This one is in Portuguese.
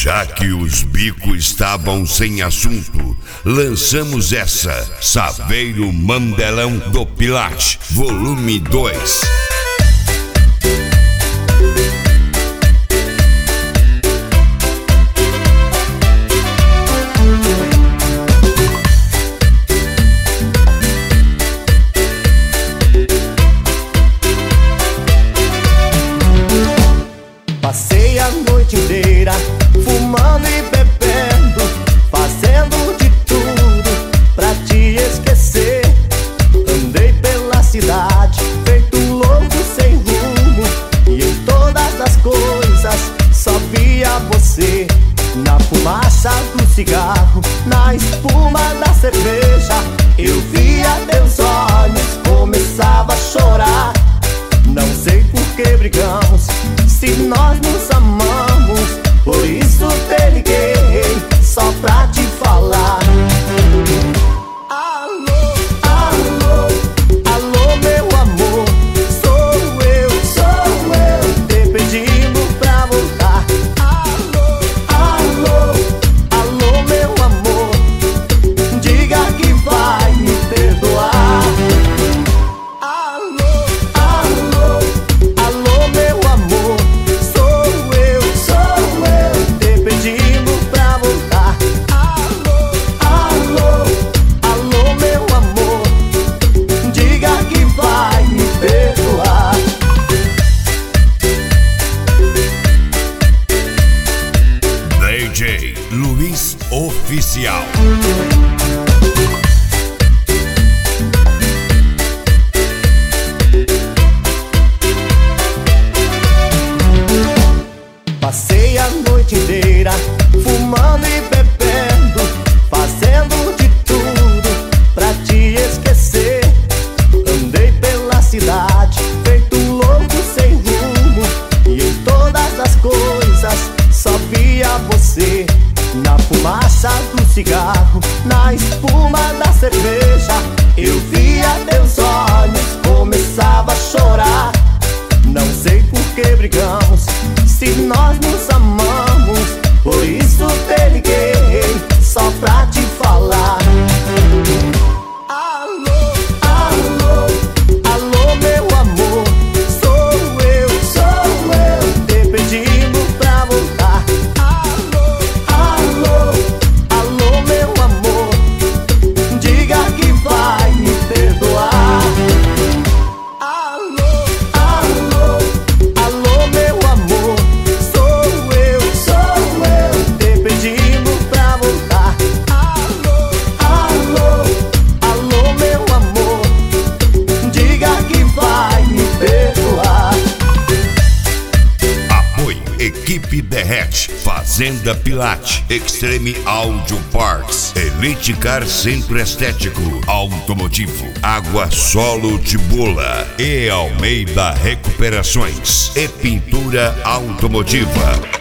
Já que os bicos estavam sem assunto, lançamos essa Saveiro Mandelão do Pilate, volume 2. Passei a noite inteira fumando e bebendo, fazendo de tudo pra te esquecer. Andei pela cidade feito louco sem rumo, e em todas as coisas só via você. Na fumaça do cigarro, na espuma da cerveja, eu via teus olhos, começava a chorar. Não sei por que brigamos, se nós nos amamos. Por isso te liguei, só pra te falar. Alô, alô, alô meu amor, sou eu te pedindo pra voltar. Alô, alô, alô meu amor, diga que vai me perdoar. Alô, alô, alô meu amor, sou eu te pedindo pra voltar. Alô, alô, alô meu amor, diga que vai me perdoar. DJ Luiz Oficial. Passei a noite inteira fumando e bebendo, fazendo de tudo pra te esquecer. Andei pela cidade feito louco sem rumo, e em todas as coisas só via você. Na fumaça do cigarro, na espuma da cerveja, eu via teus olhos, começava a chorar. Não sei por que brigamos, se nós nos amamos. Por isso te liguei, só pra te falar. Alô, alô, alô meu amor, sou eu te pedindo pra voltar. Alô, alô, alô meu amor, diga que vai me perdoar. Alô, alô, alô meu amor, sou eu te pedindo pra voltar. Alô, alô, alô meu amor, diga que vai me perdoar. Apoio Equipe Derrete, Fazenda Pilate, Extreme Audio Parts, Elite Car Centro Estético Automotivo, Água Solo Tibola e Almeida Recuperações e Pintura Automotiva.